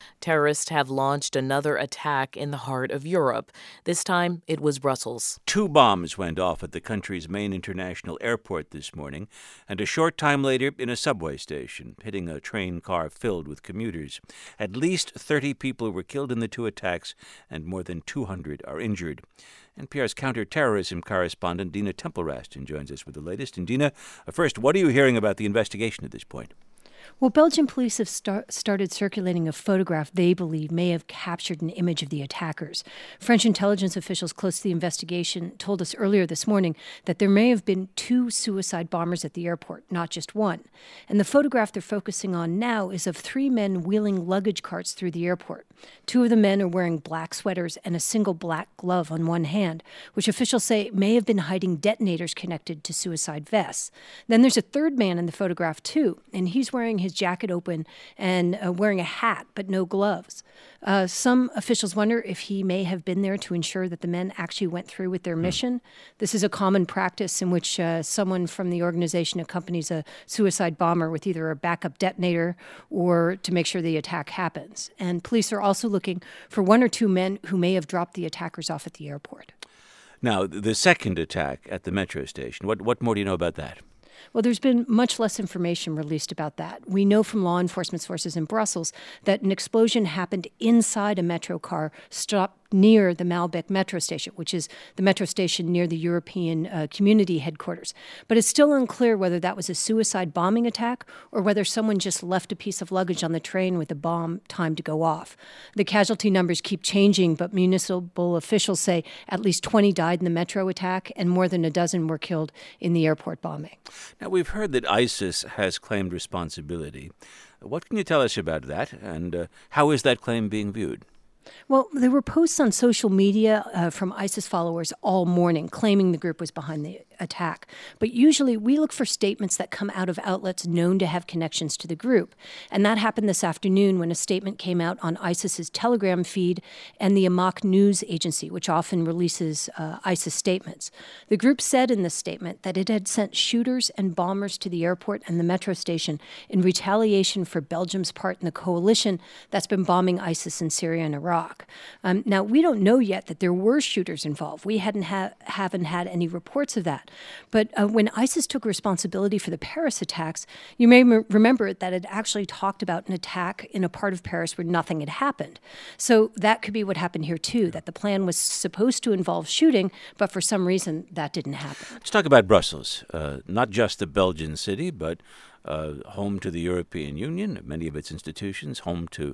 Terrorists have launched another attack in the heart of Europe. This time, it was Brussels. 2 bombs went off at the country's main international airport this morning, and a short time later in a subway station, hitting a train car filled with commuters. At least 30 people were killed in the 2 attacks, and more than 200 are injured. NPR's counterterrorism correspondent Dina Temple-Raston joins us with the latest. And Dina, first, what are you hearing about the investigation at this point? Well, Belgian police have started circulating a photograph they believe may have captured an image of the attackers. French intelligence officials close to the investigation told us earlier this morning that there may have been 2 suicide bombers at the airport, not just one. And the photograph they're focusing on now is of 3 men wheeling luggage carts through the airport. 2 of the men are wearing black sweaters and a single black glove on one hand, which officials say may have been hiding detonators connected to suicide vests. Then there's a 3rd man in the photograph, too, and he's wearing his jacket open and wearing a hat, but no gloves. Some officials wonder if he may have been there to ensure that the men actually went through with their mission. This is a common practice in which someone from the organization accompanies a suicide bomber with either a backup detonator or to make sure the attack happens. And police are also looking for 1 or 2 men who may have dropped the attackers off at the airport. Now, the second attack at the metro station, what more do you know about that? Well, there's been much less information released about that. We know from law enforcement sources in Brussels that an explosion happened inside a metro car stopped near the Maalbeek metro station, which is the metro station near the European Community headquarters. But it's still unclear whether that was a suicide bombing attack or whether someone just left a piece of luggage on the train with the bomb timed to go off. The casualty numbers keep changing, but municipal officials say at least 20 died in the metro attack and more than a dozen were killed in the airport bombing. Now, we've heard that ISIS has claimed responsibility. What can you tell us about that, and how is that claim being viewed? Well, there were posts on social media from ISIS followers all morning claiming the group was behind the attack. But usually we look for statements that come out of outlets known to have connections to the group. And that happened this afternoon when a statement came out on ISIS's Telegram feed and the Amaq news agency, which often releases ISIS statements. The group said in this statement that it had sent shooters and bombers to the airport and the metro station in retaliation for Belgium's part in the coalition that's been bombing ISIS in Syria and Iraq. Now, we don't know yet that there were shooters involved. We haven't had any reports of that. But when ISIS took responsibility for the Paris attacks, you may remember that it actually talked about an attack in a part of Paris where nothing had happened. So that could be what happened here, too, that the plan was supposed to involve shooting, but for some reason that didn't happen. Let's talk about Brussels, not just the Belgian city, but home to the European Union, many of its institutions, home to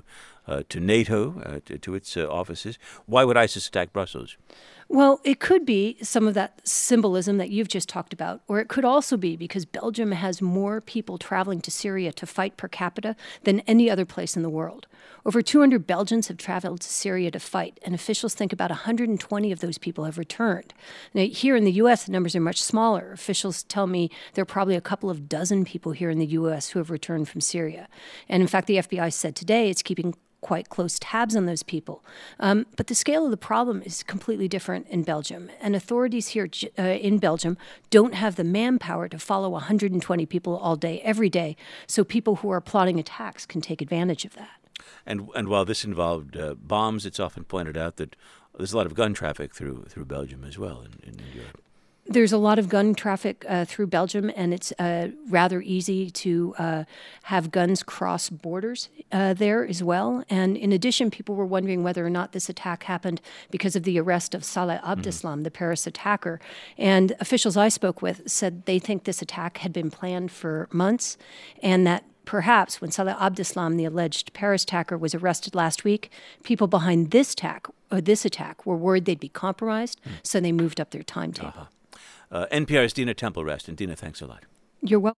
NATO, to its offices. Why would ISIS attack Brussels? Well, it could be some of that symbolism that you've just talked about, or it could also be because Belgium has more people traveling to Syria to fight per capita than any other place in the world. Over 200 Belgians have traveled to Syria to fight, and officials think about 120 of those people have returned. Now, here in the U.S., the numbers are much smaller. Officials tell me there are probably a couple of dozen people here in the U.S. who have returned from Syria. And in fact, the FBI said today it's keeping quite close tabs on those people. But the scale of the problem is completely different in Belgium. And authorities here in Belgium don't have the manpower to follow 120 people all day, every day, so people who are plotting attacks can take advantage of that. And while this involved bombs, it's often pointed out that there's a lot of gun traffic through Belgium as well in Europe. There's a lot of gun traffic through Belgium, and it's rather easy to have guns cross borders there as well. And in addition, people were wondering whether or not this attack happened because of the arrest of Salah Abdeslam, the Paris attacker. And officials I spoke with said they think this attack had been planned for months, and that perhaps when Salah Abdeslam, the alleged Paris attacker, was arrested last week, people behind this attack were worried they'd be compromised, so they moved up their timetable. NPR's Dina Temple-Raston. Dina, thanks a lot. You're welcome.